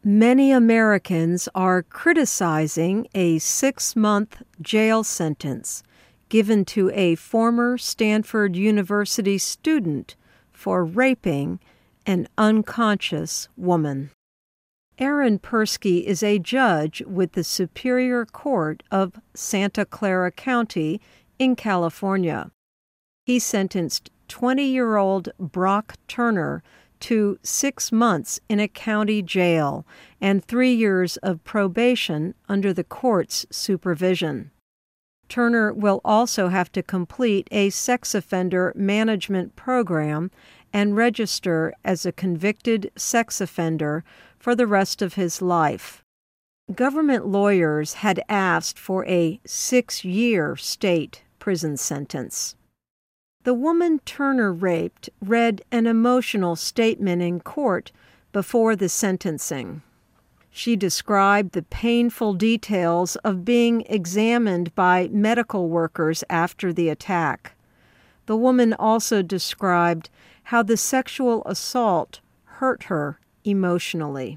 Many Americans are criticizing a 6-month jail sentence given to a former Stanford University student for raping an unconscious woman. Aaron Persky is a judge with the Superior Court of Santa Clara County in California. He sentenced 20-year-old Brock Turner to 6 months in a county jail and 3 years of probation under the court's supervision. Turner will also have to complete a sex offender management program and register as a convicted sex offender for the rest of his life. Government lawyers had asked for a 6-year state prison sentence. The woman Turner raped read an emotional statement in court before the sentencing. She described the painful details of being examined by medical workers after the attack. The woman also described how the sexual assault hurt her emotionally.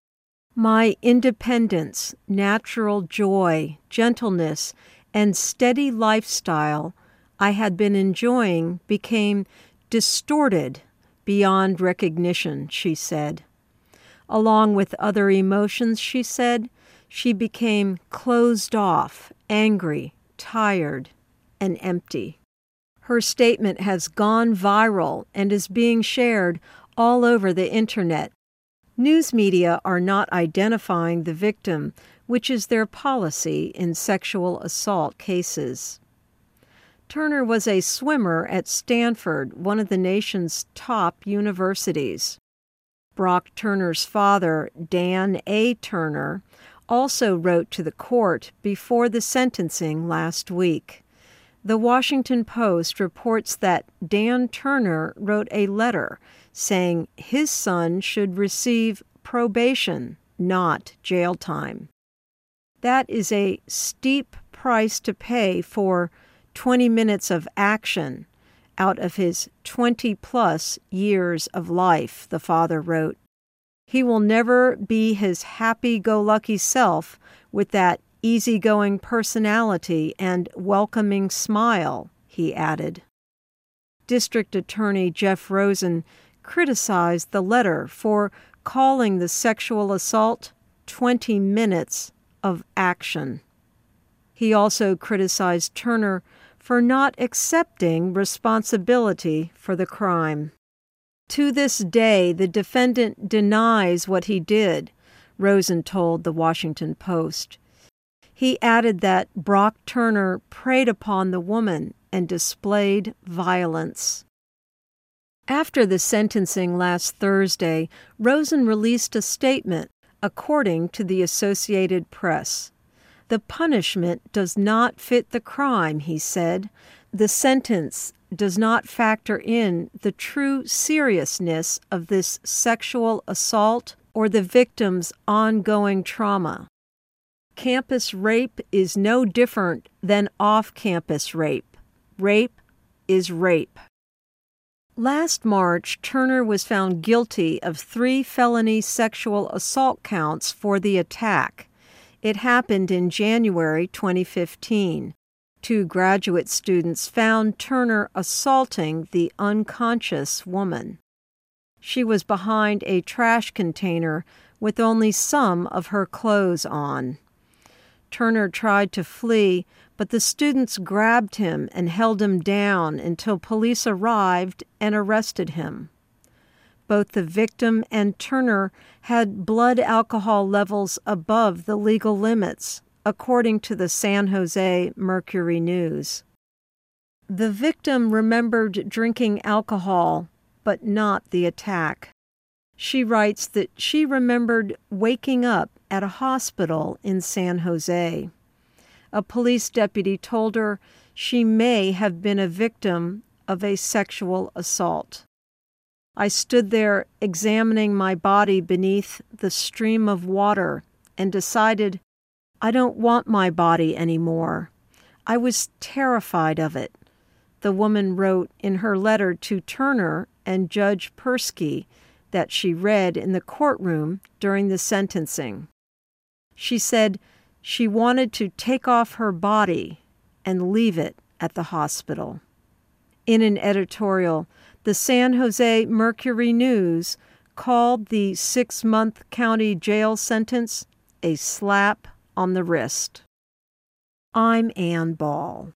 My independence, natural joy, gentleness, and steady lifestyle I had been enjoying became distorted beyond recognition, she said. Along with other emotions, she said, she became closed off, angry, tired, and empty. Her statement has gone viral and is being shared all over the internet. News media are not identifying the victim, which is their policy in sexual assault cases. Turner was a swimmer at Stanford, one of the nation's top universities. Brock Turner's father, Dan A. Turner, also wrote to the court before the sentencing last week. The Washington Post reports that Dan Turner wrote a letter saying his son should receive probation, not jail time. That is a steep price to pay for 20 minutes of action out of his 20-plus years of life, the father wrote. He will never be his happy-go-lucky self with that easygoing personality and welcoming smile, he added. District Attorney Jeff Rosen criticized the letter for calling the sexual assault 20 minutes of action. He also criticized Turner for not accepting responsibility for the crime. To this day, the defendant denies what he did, Rosen told the Washington Post. He added that Brock Turner preyed upon the woman and displayed violence. After the sentencing last Thursday, Rosen released a statement, according to the Associated Press. The punishment does not fit the crime, he said. The sentence does not factor in the true seriousness of this sexual assault or the victim's ongoing trauma. Campus rape is no different than off-campus rape. Rape is rape. Last March, Turner was found guilty of 3 felony sexual assault counts for the attack. It happened in January 2015. 2 graduate students found Turner assaulting the unconscious woman. She was behind a trash container with only some of her clothes on. Turner tried to flee, but the students grabbed him and held him down until police arrived and arrested him. Both the victim and Turner had blood alcohol levels above the legal limits, according to the San Jose Mercury News. The victim remembered drinking alcohol, but not the attack. She writes that she remembered waking up at a hospital in San Jose. A police deputy told her she may have been a victim of a sexual assault. I stood there examining my body beneath the stream of water and decided I don't want my body anymore. I was terrified of it, the woman wrote in her letter to Turner and Judge Persky that she read in the courtroom during the sentencing. She said she wanted to take off her body and leave it at the hospital. In an editorial, the San Jose Mercury News called the 6-month county jail sentence a slap on the wrist. I'm Ann Ball.